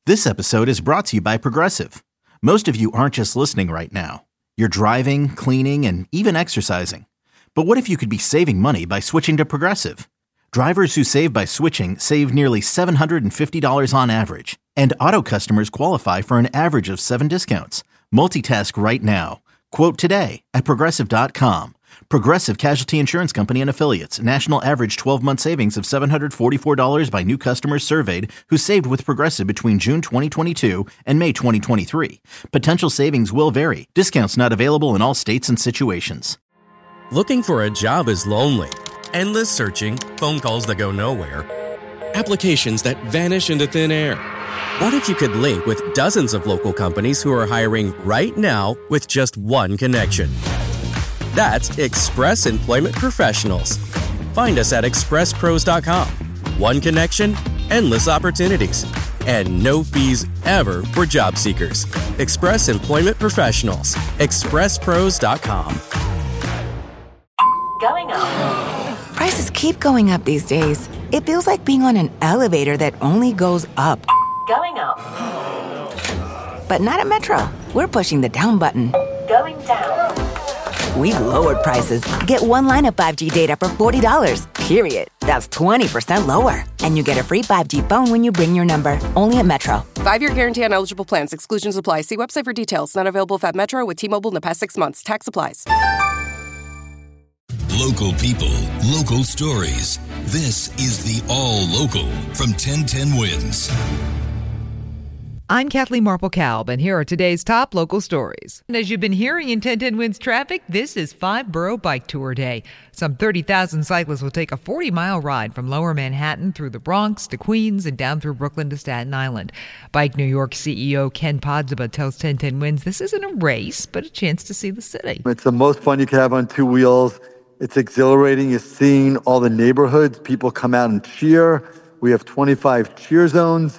This episode is brought to you by Progressive. Most of you aren't just listening right now. You're driving, cleaning, and even exercising. But what if you could be saving money by switching to Progressive? Drivers who save by switching save nearly $750 on average. And auto customers qualify for an average of 7 discounts. Multitask right now. Quote today at Progressive.com. Progressive Casualty Insurance Company and Affiliates. National average 12-month savings of $744 by new customers surveyed who saved with Progressive between June 2022 and May 2023. Potential savings will vary. Discounts not available in all states and situations. Looking for a job is lonely. Endless searching, phone calls that go nowhere, applications that vanish into thin air. What if you could link with dozens of local companies who are hiring right now with just one connection? That's Express Employment Professionals. Find us at expresspros.com. One connection, endless opportunities, and no fees ever for job seekers. Express Employment Professionals. expresspros.com. Going up. Prices keep going up these days. It feels like being on an elevator that only goes up. Going up. But not at Metro. We're pushing the down button. Going down. We've lowered prices. Get one line of 5G data for $40, period. That's 20% lower. And you get a free 5G phone when you bring your number. Only at Metro. 5-year guarantee on eligible plans. Exclusions apply. See website for details. Not available at Metro with T-Mobile in the past 6 months. Tax applies. Local people, local stories. This is the All Local from 1010 Wins. I'm Kathleen Marple-Kalb, and here are today's top local stories. And as you've been hearing in 1010 Wins traffic, this is 5-Borough Bike Tour Day. Some 30,000 cyclists will take a 40-mile ride from Lower Manhattan through the Bronx to Queens and down through Brooklyn to Staten Island. Bike New York CEO Ken Podzeba tells 1010 Wins this isn't a race, but a chance to see the city. It's the most fun you can have on two wheels. It's exhilarating. You're seeing all the neighborhoods. People come out and cheer. We have 25 cheer zones.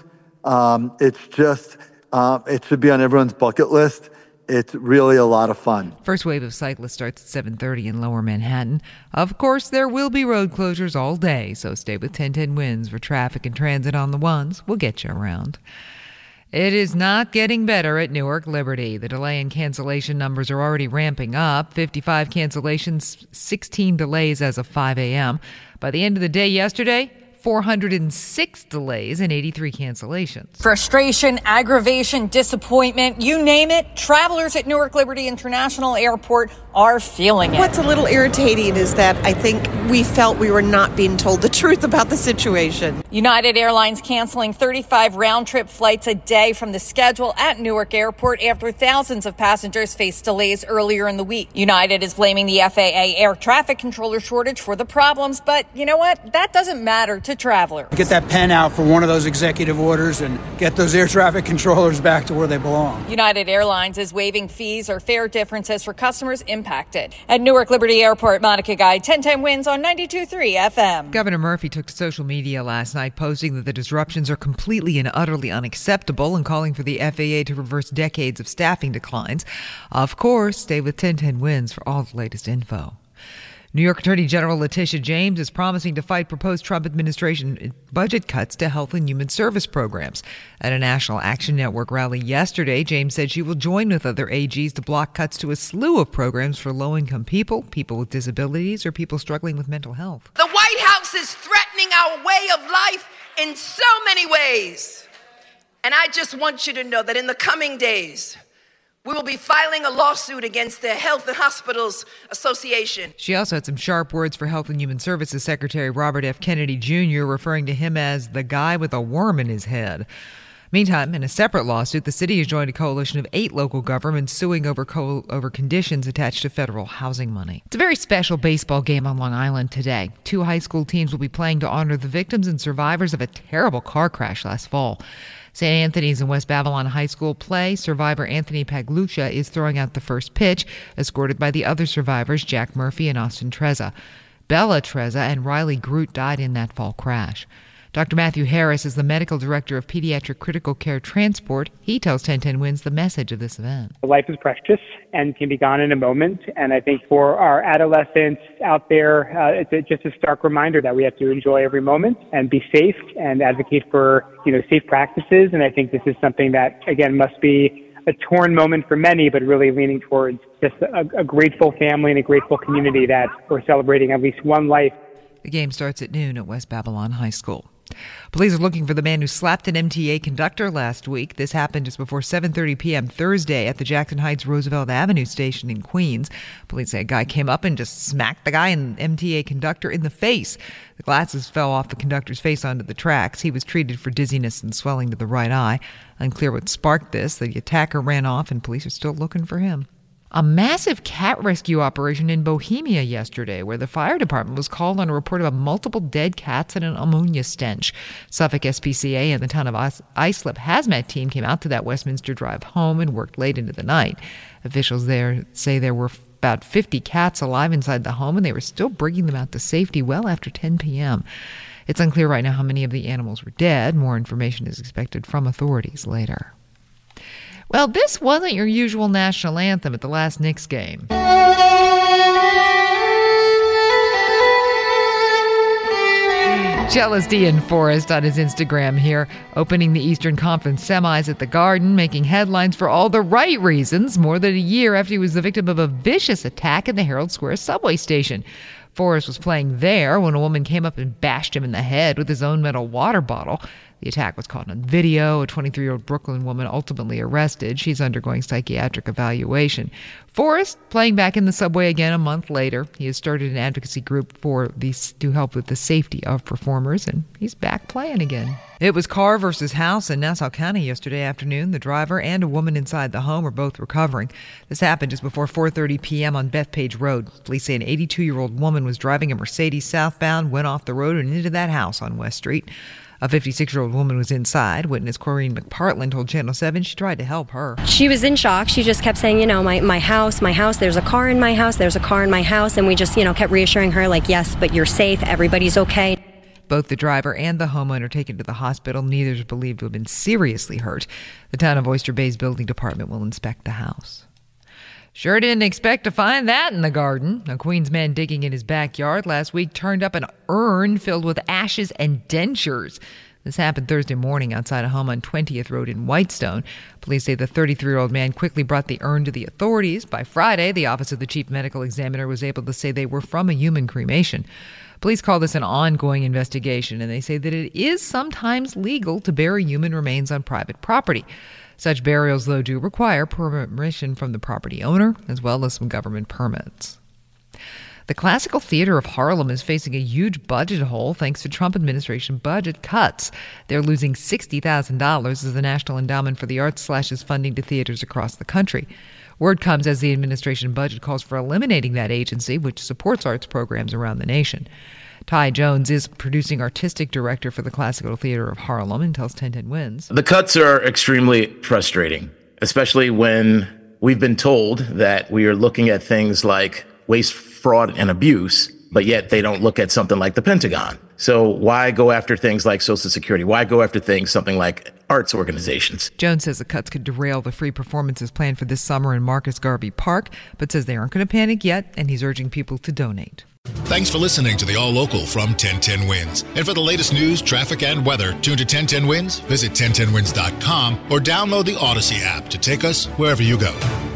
It should be on everyone's bucket list. It's really a lot of fun. First wave of cyclists starts at 7:30 in Lower Manhattan. Of course, there will be road closures all day, so stay with 1010 Wins for traffic and transit on the ones. We'll get you around. It is not getting better at Newark Liberty. The delay and cancellation numbers are already ramping up. 55 cancellations, 16 delays as of 5 a.m. By the end of the day yesterday, 406 delays and 83 cancellations. Frustration, aggravation, disappointment, you name it, travelers at Newark Liberty International Airport are feeling it. What's a little irritating is that I think we felt we were not being told the truth about the situation. United Airlines canceling 35 round-trip flights a day from the schedule at Newark Airport after thousands of passengers faced delays earlier in the week. United is blaming the FAA air traffic controller shortage for the problems, but you know what? That doesn't matter to travelers. Get that pen out for one of those executive orders and get those air traffic controllers back to where they belong. United Airlines is waiving fees or fare differences for customers impacted. At Newark Liberty Airport, Monica Guy, 1010 Wins on 92.3 FM. Governor Murphy took to social media last night posting that the disruptions are completely and utterly unacceptable and calling for the FAA to reverse decades of staffing declines. Of course, stay with 1010 Wins for all the latest info. New York Attorney General Letitia James is promising to fight proposed Trump administration budget cuts to health and human service programs. At a National Action Network rally yesterday, James said she will join with other AGs to block cuts to a slew of programs for low-income people, people with disabilities, or people struggling with mental health. The White House is threatening our way of life in so many ways. And I just want you to know that in the coming days, we will be filing a lawsuit against the Health and Hospitals Association. She also had some sharp words for Health and Human Services Secretary Robert F. Kennedy Jr., referring to him as the guy with a worm in his head. Meantime, in a separate lawsuit, the city has joined a coalition of 8 local governments suing over conditions attached to federal housing money. It's a very special baseball game on Long Island today. 2 high school teams will be playing to honor the victims and survivors of a terrible car crash last fall. St. Anthony's and West Babylon High School play. Survivor Anthony Pagluccia is throwing out the first pitch, escorted by the other survivors, Jack Murphy and Austin Trezza. Bella Trezza and Riley Groot died in that fall crash. Dr. Matthew Harris is the medical director of Pediatric Critical Care Transport. He tells 1010 Wins the message of this event. Life is precious and can be gone in a moment. And I think for our adolescents out there, it's just a stark reminder that we have to enjoy every moment and be safe and advocate for, safe practices. And I think this is something that, again, must be a torn moment for many, but really leaning towards just a grateful family and a grateful community that we're celebrating at least one life. The game starts at noon at West Babylon High School. Police are looking for the man who slapped an MTA conductor last week. This happened just before 7:30 p.m. Thursday at the Jackson Heights Roosevelt Avenue station in Queens. Police say a guy came up and just smacked the guy and MTA conductor in the face. The glasses fell off the conductor's face onto the tracks. He was treated for dizziness and swelling to the right eye. Unclear what sparked this. The attacker ran off and police are still looking for him. A massive cat rescue operation in Bohemia yesterday, where the fire department was called on a report of multiple dead cats and an ammonia stench. Suffolk SPCA and the town of Islip hazmat team came out to that Westminster Drive home and worked late into the night. Officials there say there were about 50 cats alive inside the home, and they were still bringing them out to safety well after 10 p.m. It's unclear right now how many of the animals were dead. More information is expected from authorities later. Well, this wasn't your usual national anthem at the last Knicks game. Jealous Dean Forrest on his Instagram here, opening the Eastern Conference semis at the Garden, making headlines for all the right reasons, more than a year after he was the victim of a vicious attack in the Herald Square subway station. Forrest was playing there when a woman came up and bashed him in the head with his own metal water bottle. The attack was caught on video. A 23-year-old Brooklyn woman ultimately arrested. She's undergoing psychiatric evaluation. Forrest playing back in the subway again a month later. He has started an advocacy group to help with the safety of performers, and he's back playing again. It was car versus house in Nassau County yesterday afternoon. The driver and a woman inside the home are both recovering. This happened just before 4:30 p.m. on Bethpage Road. Police say an 82-year-old woman was driving a Mercedes southbound, went off the road and into that house on West Street. A 56-year-old woman was inside. Witness Corrine McPartland told Channel 7 she tried to help her. She was in shock. She just kept saying, my house, there's a car in my house, there's a car in my house. And we just, kept reassuring her, yes, but you're safe, everybody's okay. Both the driver and the homeowner taken to the hospital. Neither is believed to have been seriously hurt. The town of Oyster Bay's building department will inspect the house. Sure didn't expect to find that in the Garden. A Queens man digging in his backyard last week turned up an urn filled with ashes and dentures. This happened Thursday morning outside a home on 20th Road in Whitestone. Police say the 33-year-old man quickly brought the urn to the authorities. By Friday, the Office of the Chief Medical Examiner was able to say they were from a human cremation. Police call this an ongoing investigation, and they say that it is sometimes legal to bury human remains on private property. Such burials, though, do require permission from the property owner, as well as some government permits. The Classical Theater of Harlem is facing a huge budget hole thanks to Trump administration budget cuts. They're losing $60,000 as the National Endowment for the Arts slashes funding to theaters across the country. Word comes as the administration budget calls for eliminating that agency, which supports arts programs around the nation. Ty Jones is producing artistic director for the Classical Theater of Harlem and tells 1010 Wins. The cuts are extremely frustrating, especially when we've been told that we are looking at things like waste, fraud, and abuse, but yet they don't look at something like the Pentagon. So why go after things like Social Security? Why go after something like arts organizations? Jones says the cuts could derail the free performances planned for this summer in Marcus Garvey Park, but says they aren't going to panic yet, and he's urging people to donate. Thanks for listening to the All Local from 1010 Wins. And for the latest news, traffic, and weather, tune to 1010 Wins, visit 1010wins.com, or download the Odyssey app to take us wherever you go.